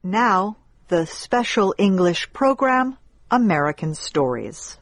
Now, the special English program, American Stories.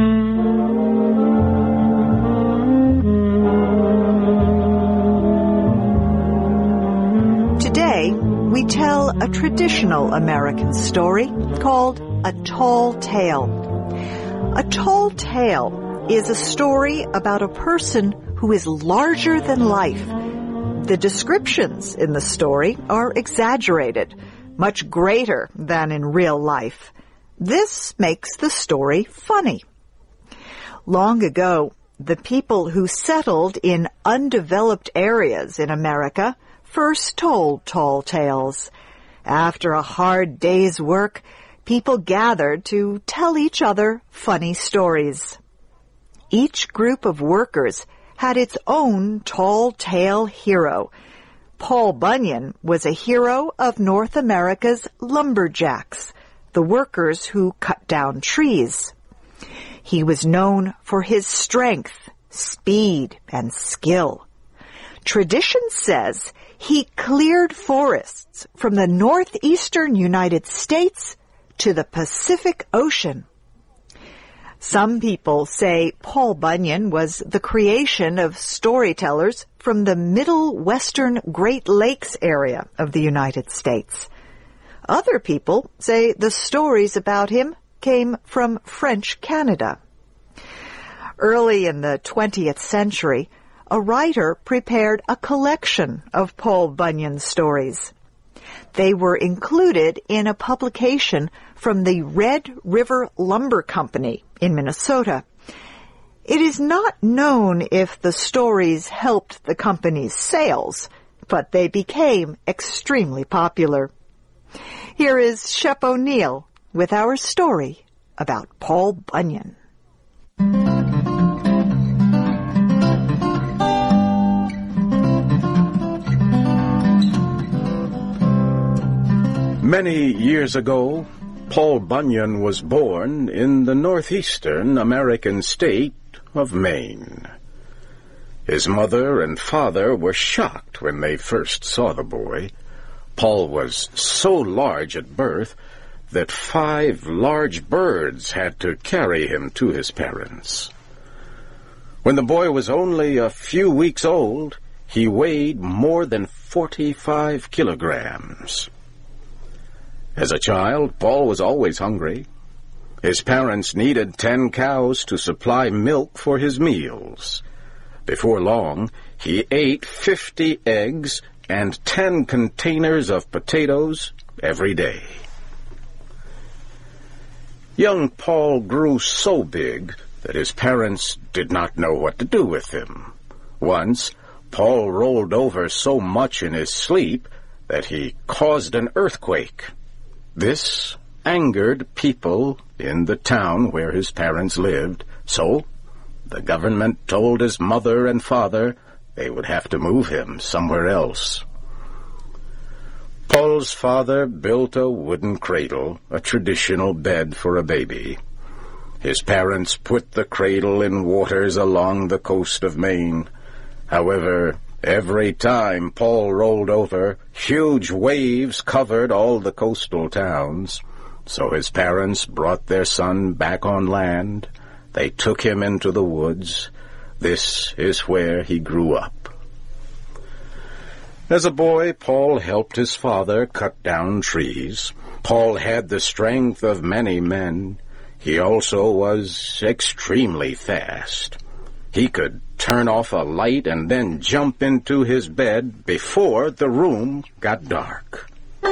Today, we tell a traditional American story called A Tall Tale. A tall tale is a story about a person who is larger than life. The descriptions in the story are exaggerated, much greater than in real life. This makes the story funny. Long ago, the people who settled in undeveloped areas in America first told tall tales. After a hard day's work, people gathered to tell each other funny stories. Each group of workers had its own tall tale hero. Paul Bunyan was a hero of North America's lumberjacks, the workers who cut down trees. He was known for his strength, speed, and skill. Tradition says he cleared forests from the northeastern United States to the Pacific Ocean. Some people say Paul Bunyan was the creation of storytellers from the middle western Great Lakes area of the United States. Other people say the stories about him came from French Canada. Early in the 20th century, a writer prepared a collection of Paul Bunyan stories. They were included in a publication from the Red River Lumber Company in Minnesota. It is not known if the stories helped the company's sales, but they became extremely popular. Here is Shep O'Neill with our story about Paul Bunyan. Many years ago, Paul Bunyan was born in the northeastern American state of Maine. His mother and father were shocked when they first saw the boy. Paul was so large at birth that 5 large birds had to carry him to his parents. When the boy was only a few weeks old, he weighed more than 45 kilograms. As a child, Paul was always hungry. His parents needed 10 cows to supply milk for his meals. Before long, he ate 50 eggs and 10 containers of potatoes every day. Young Paul grew so big that his parents did not know what to do with him. Once, Paul rolled over so much in his sleep that he caused an earthquake. This angered people in the town where his parents lived, so the government told his mother and father they would have to move him somewhere else. Paul's father built a wooden cradle, a traditional bed for a baby. His parents put the cradle in waters along the coast of Maine. However, every time Paul rolled over, huge waves covered all the coastal towns. So his parents brought their son back on land. They took him into the woods. This is where he grew up. As a boy, Paul helped his father cut down trees. Paul had the strength of many men. He also was extremely fast. He could turn off a light and then jump into his bed before the room got dark.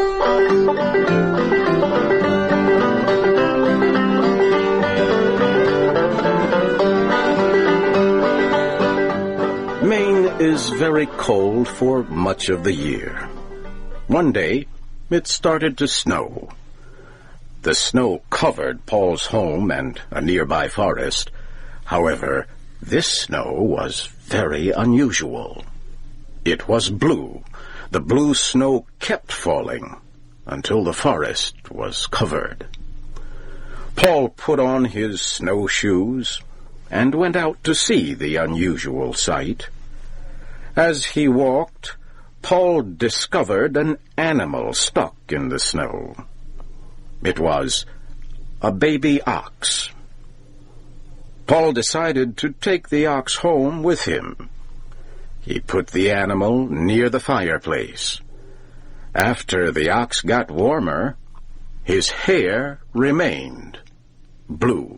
Maine is very cold for much of the year. One day, it started to snow. The snow covered Paul's home and a nearby forest. However, this snow was very unusual. It was blue. The blue snow kept falling until the forest was covered. Paul put on his snowshoes and went out to see the unusual sight. As he walked, Paul discovered an animal stuck in the snow. It was a baby ox. Paul decided to take the ox home with him. He put the animal near the fireplace. After the ox got warmer, his hair remained blue.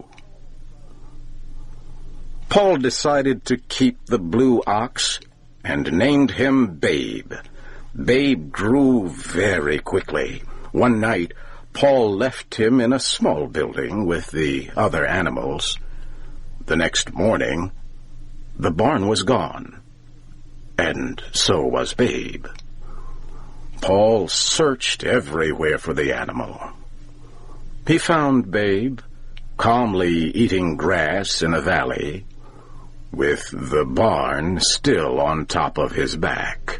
Paul decided to keep the blue ox and named him Babe. Babe grew very quickly. One night, Paul left him in a small building with the other animals. The next morning, the barn was gone, and so was Babe. Paul searched everywhere for the animal. He found Babe calmly eating grass in a valley, with the barn still on top of his back.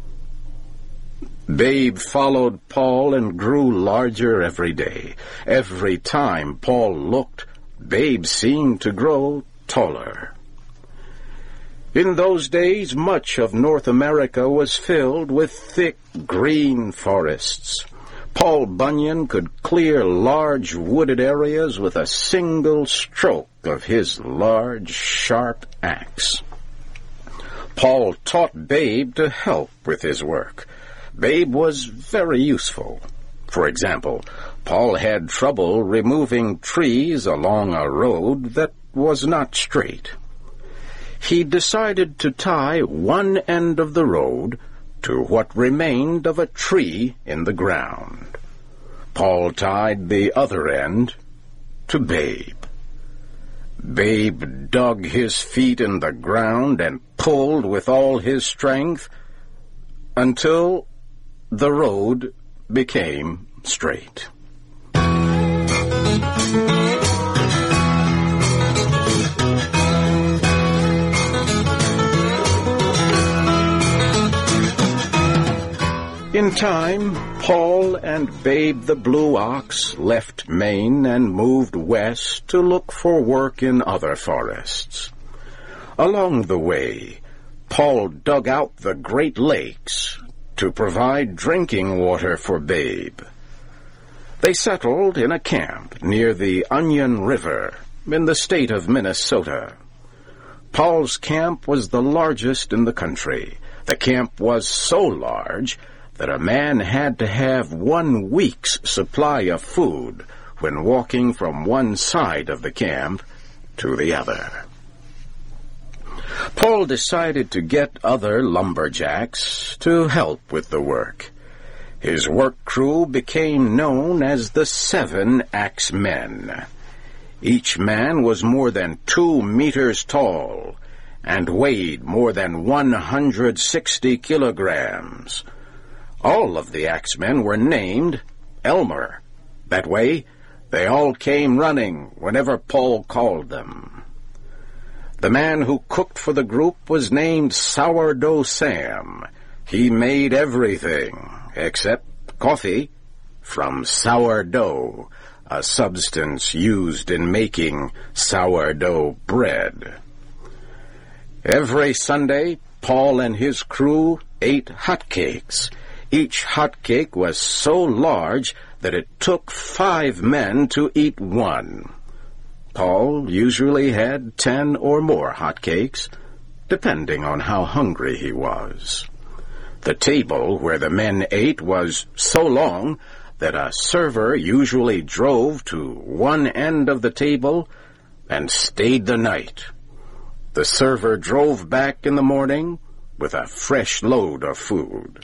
Babe followed Paul and grew larger every day. Every time Paul looked, Babe seemed to grow taller. In those days, much of North America was filled with thick green forests. Paul Bunyan could clear large wooded areas with a single stroke of his large, sharp axe. Paul taught Babe to help with his work. Babe was very useful. For example, Paul had trouble removing trees along a road that was not straight. He decided to tie one end of the road to what remained of a tree in the ground. Paul tied the other end to Babe. Babe dug his feet in the ground and pulled with all his strength until the road became straight. In time, Paul and Babe the Blue Ox left Maine and moved west to look for work in other forests. Along the way, Paul dug out the Great Lakes to provide drinking water for Babe. They settled in a camp near the Onion River in the state of Minnesota. Paul's camp was the largest in the country. The camp was so large that a man had to have 1 week's supply of food when walking from one side of the camp to the other. Paul decided to get other lumberjacks to help with the work. His work crew became known as the 7 Axe Men. Each man was more than 2 meters tall and weighed more than 160 kilograms. All of the axemen were named Elmer. That way, they all came running whenever Paul called them. The man who cooked for the group was named Sourdough Sam. He made everything, except coffee, from sourdough, a substance used in making sourdough bread. Every Sunday, Paul and his crew ate hotcakes. Each hotcake was so large that it took 5 men to eat one. Paul usually had 10 or more hotcakes, depending on how hungry he was. The table where the men ate was so long that a server usually drove to one end of the table and stayed the night. The server drove back in the morning with a fresh load of food.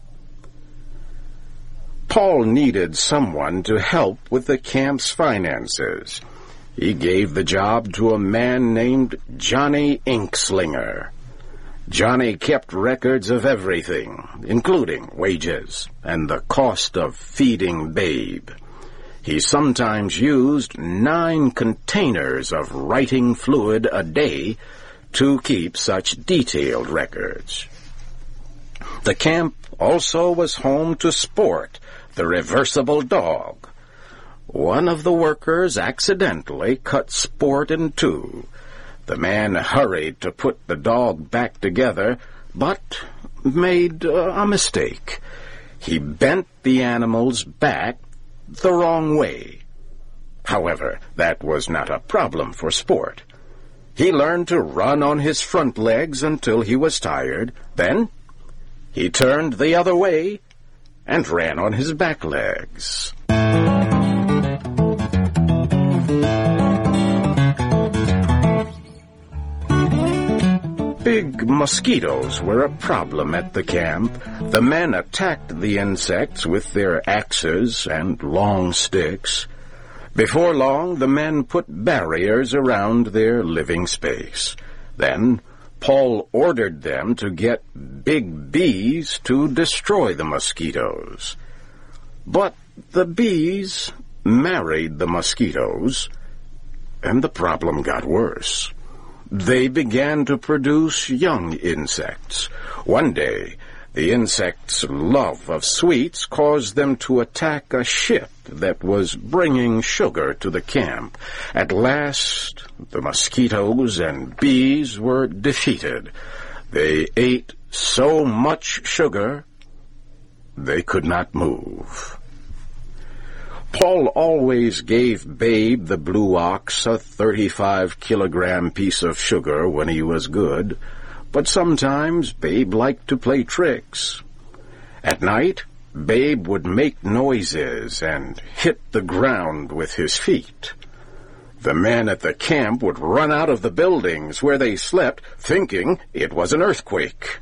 Paul needed someone to help with the camp's finances. He gave the job to a man named Johnny Inkslinger. Johnny kept records of everything, including wages and the cost of feeding Babe. He sometimes used 9 containers of writing fluid a day to keep such detailed records. The camp also was home to Sport, the reversible dog. One of the workers accidentally cut Sport in 2. The man hurried to put the dog back together, but made a mistake. He bent the animal's back the wrong way. However, that was not a problem for Sport. He learned to run on his front legs until he was tired. Then he turned the other way and ran on his back legs. Big mosquitoes were a problem at the camp. The men attacked the insects with their axes and long sticks. Before long, the men put barriers around their living space. Then Paul ordered them to get big bees to destroy the mosquitoes. But the bees married the mosquitoes, and the problem got worse. They began to produce young insects. One day, the insects' love of sweets caused them to attack a ship that was bringing sugar to the camp. At last, the mosquitoes and bees were defeated. They ate so much sugar, they could not move. Paul always gave Babe the blue ox a 35-kilogram piece of sugar when he was good, but sometimes Babe liked to play tricks. At night, Babe would make noises and hit the ground with his feet. The men at the camp would run out of the buildings where they slept, thinking it was an earthquake.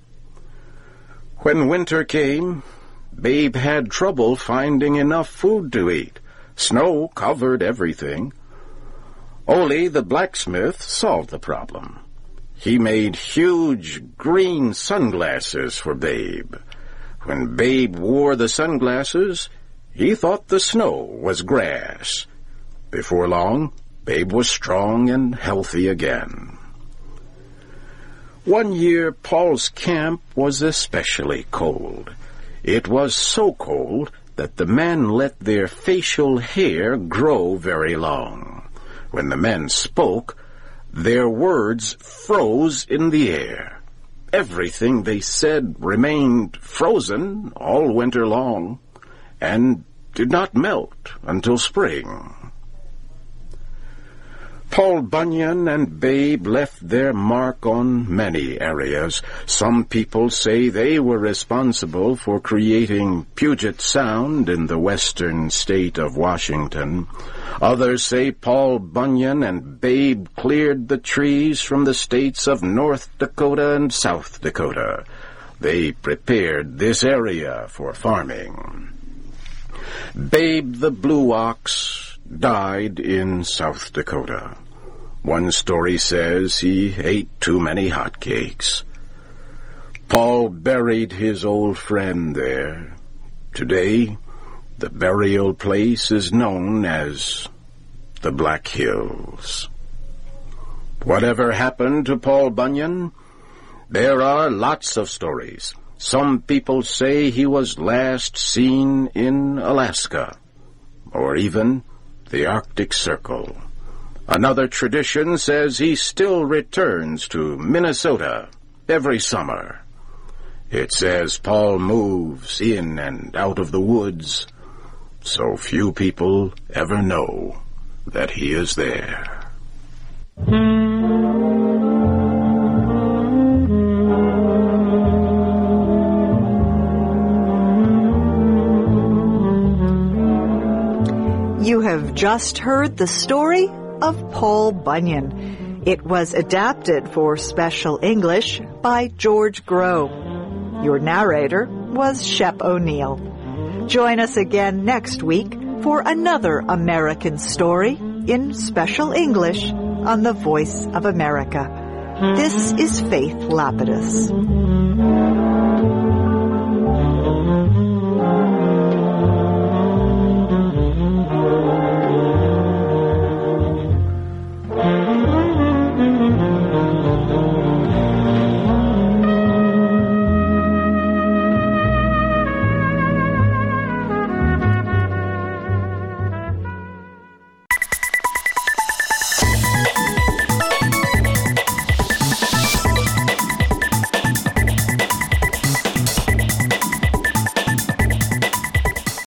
When winter came, Babe had trouble finding enough food to eat. Snow covered everything. Ole, the blacksmith, solved the problem. He made huge green sunglasses for Babe. When Babe wore the sunglasses, he thought the snow was grass. Before long, Babe was strong and healthy again. One year, Paul's camp was especially cold. It was so cold that the men let their facial hair grow very long. When the men spoke, their words froze in the air. Everything they said remained frozen all winter long, and did not melt until spring. Paul Bunyan and Babe left their mark on many areas. Some people say they were responsible for creating Puget Sound in the western state of Washington. Others say Paul Bunyan and Babe cleared the trees from the states of North Dakota and South Dakota. They prepared this area for farming. Babe the Blue Ox died in South Dakota. One story says he ate too many hotcakes. Paul buried his old friend there. Today, the burial place is known as the Black Hills. Whatever happened to Paul Bunyan? There are lots of stories. Some people say he was last seen in Alaska, or even the Arctic Circle. Another tradition says he still returns to Minnesota every summer. It says Paul moves in and out of the woods, so few people ever know that he is there. You have just heard the story of Paul Bunyan. It was adapted for Special English by George Groh. Your narrator was Shep O'Neill. Join us again next week for another American story in Special English on the Voice of America. This is Faith Lapidus.